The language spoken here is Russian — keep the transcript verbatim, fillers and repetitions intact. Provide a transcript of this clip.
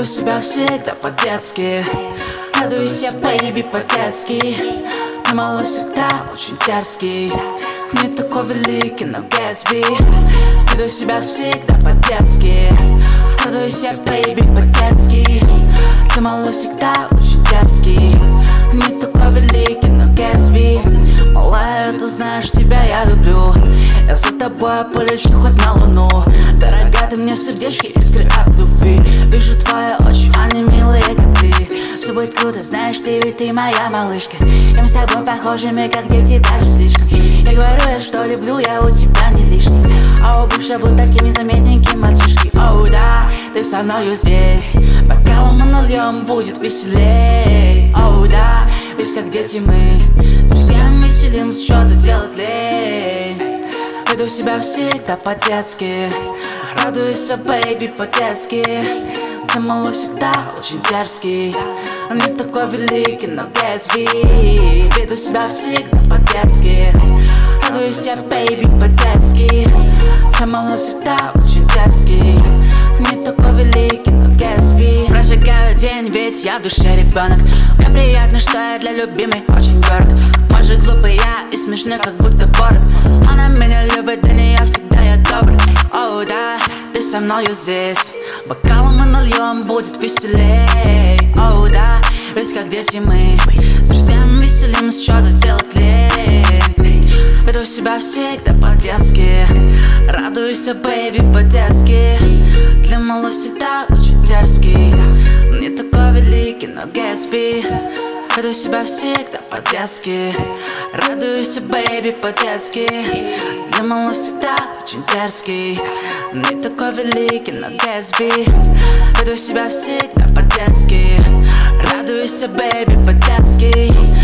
Веду себя всегда по-детски, радуюсь я, бэйби, по-детски. Ты, малыш, всегда очень дерзкий, не такой великий, но Гэтсби. Веду себя всегда по-детски, радуюсь я, бэйби, по-детски. Ты, малыш, всегда очень дерзкий, не такой великий, но Гэтсби. Малая, ты знаешь, тебя я люблю, я за тобой полечу хоть на луну. Дорогая, ты мне в сердечке искры от любви. Вижу твои очи, они милые, как ты. Все будет круто, знаешь, ты ведь ты моя малышка. И мы с тобой похожими, как дети, даже слишком. Я говорю, я что люблю, я у тебя не лишний. А у бывшей был таким незаметненьким мальчишки. Оу, да, ты со мною здесь, бокалом мы нальем, будет веселей. Оу, да, ведь как дети мы совсем веселим, что-то делать лень. Веду себя всегда по-детски, радуйся, бэйби, по-детски. Ты, малыш, всегда очень дерзкий, не такой великий, но Гэтсби. Веду себя всегда по-детски, радуйся, бэйби, по-детски. Ты, малыш, всегда очень дерзкий, не такой великий, но Гэтсби. Прожигаю день, ведь я в душе ребенок. Мне приятно, что я для любимой очень дорог. Может, глупый я и смешной, как будто бород. Она меня любит, для нее всегда я добрый. Оу, да, ты со мною здесь, бокалом мы нальем, будет веселей. Оу, да, ведь как дети мы совсем веселим, что-то делать лень. Веду себя всегда по-детски, радуйся, бэйби, по-детски. Для малыша всегда очень дерзкий, не такой великий, но Гэтсби. Веду себя всегда по-детски, радуйся, бэйби, по-детски. Для малыша всегда очень дерзкий, не такой великий, но Гэтсби. Веду себя всегда по-детски, радуйся, бэйби, по-детски.